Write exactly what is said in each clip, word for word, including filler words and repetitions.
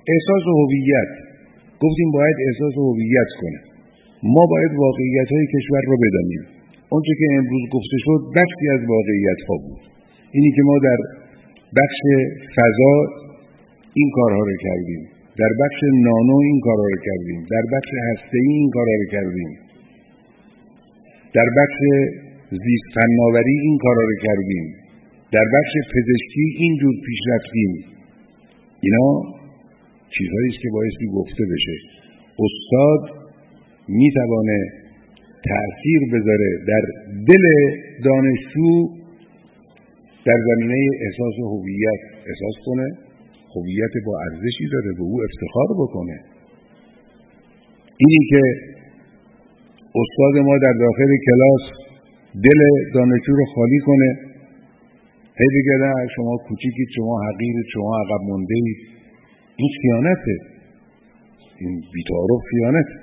احساس هویت، گفتیم باید احساس هویت کنه. ما باید واقعیت‌های کشور رو بدانیم. اونچه که امروز گفته شد بخشی از واقعیت‌ها بود. اینی که ما در بخش فضا این کارها رو کردیم، در بخش نانو این کارها رو کردیم، در بخش هسته‌ای این کارها رو کردیم، در بخش زیست فناوری این کارها رو کردیم، در بخش پزشکی اینجور پیش رفتیم. اینا چیزهایی است که بایستی گفته بشه. استاد میتوانه تأثیر بذاره در دل دانشجو در زمینه احساس هویت، احساس کنه هویت با ارزشی داره، به او افتخار بکنه. اینی که استاد ما در داخل کلاس دل دانشجو رو خالی کنه، هی بگه نه شما کوچیکید، شما حقیرید، شما عقب مونده اید، این خیانته، این بی‌تعارف خیانته.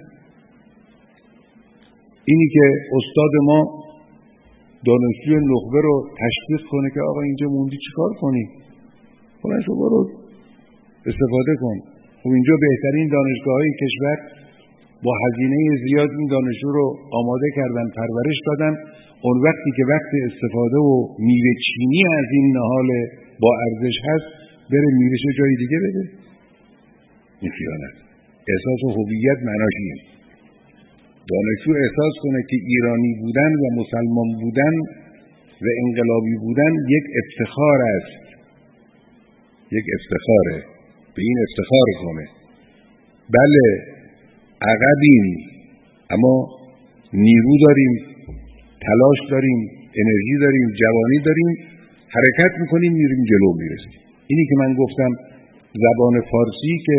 اینی که استاد ما دانشجوی نخبه رو تشویق کنه که آقا اینجا موندی چیکار کنی؟ فلان شو برو استفاده کن. خب اینجا بهترین دانشگاه‌های کشور با هزینه زیاد این دانشجو رو آماده کردن، پرورش دادن. اون وقتی که وقت استفاده و میوه چینی از این نهال با ارزش هست، بره میوهش جای دیگه بده. این خیانت. احساس هویت معناش اینه. دانشجو احساس کنه که ایرانی بودن و مسلمان بودن و انقلابی بودن یک افتخار است، یک افتخاره، به این افتخار کنه. بله عقبیم، اما نیرو داریم، تلاش داریم، انرژی داریم، جوانی داریم، حرکت میکنیم، میریم جلو میرسیم. اینی که من گفتم زبان فارسی که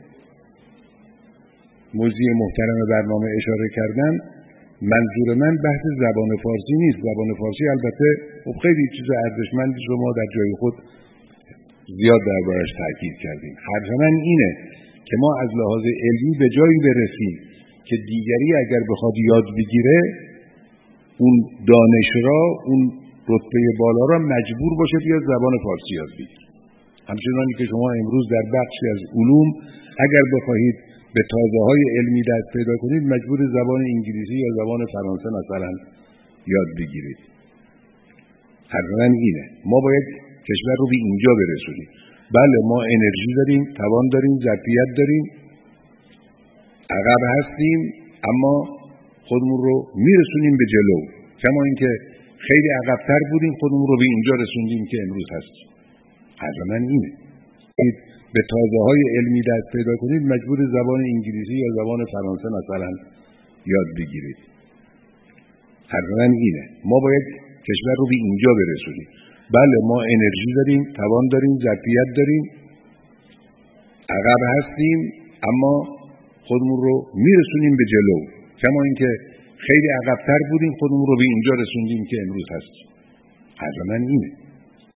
موضوع محترم برنامه اشاره کردن، منظور من بحث زبان فارسی نیست. زبان فارسی البته خب خیلی چیز ارزشمندی رو ما در جای خود زیاد دربارش تاکید کردیم. حرف من اینه که ما از لحاظ علمی به جایی برسیم که دیگری اگر بخواد یاد بگیره، اون دانش را، اون رتبه بالا را مجبور باشه بیاد زبان فارسی یاد بگیره. همچنانی که شما امروز در بخشی از علوم اگر بخواهید به تازه‌های علمی دست پیدا کنید، مجبور زبان انگلیسی یا زبان فرانسه مثلا یاد بگیرید. حرف من اینه، ما باید کشور رو به اینجا برسونیم. بله ما انرژی داریم، توان داریم، ظرفیت داریم، عقب هستیم، اما خودمون رو میرسونیم به جلو. کما اینکه خیلی عقب‌تر بودیم، خودمون رو به اینجا رسوندیم که امروز هستیم. حرف من اینه، به تازه‌های علمی دست پیدا کنید، مجبور زبان انگلیسی یا زبان فرانسه مثلا یاد بگیرید. حرف من اینه، ما باید کشور رو به اینجا برسونیم. بله ما انرژی داریم، توان داریم، ظرفیت داریم، عقب هستیم، اما خودمون رو میرسونیم به جلو. کما اینکه خیلی عقب‌تر بودیم، خودمون رو به اینجا رسوندیم که امروز هستیم. حرف من اینه.